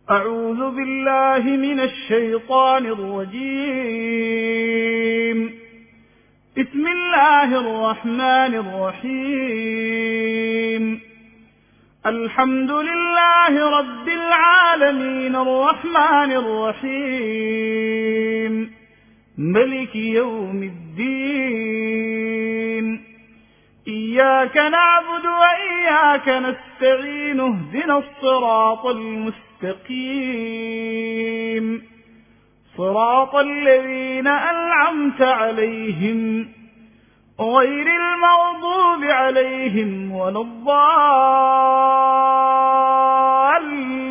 أعوذ بالله من الشيطان الرجيم. بسم الله الرحمن الرحيم. الحمد لله رب العالمين الرحمن الرحيم ملك يوم الدين. إياك نعبد وإياك نستعين اهدنا الصراط المستقيم صراط الذين أنعمت عليهم غير المغضوب عليهم ولا الضالين.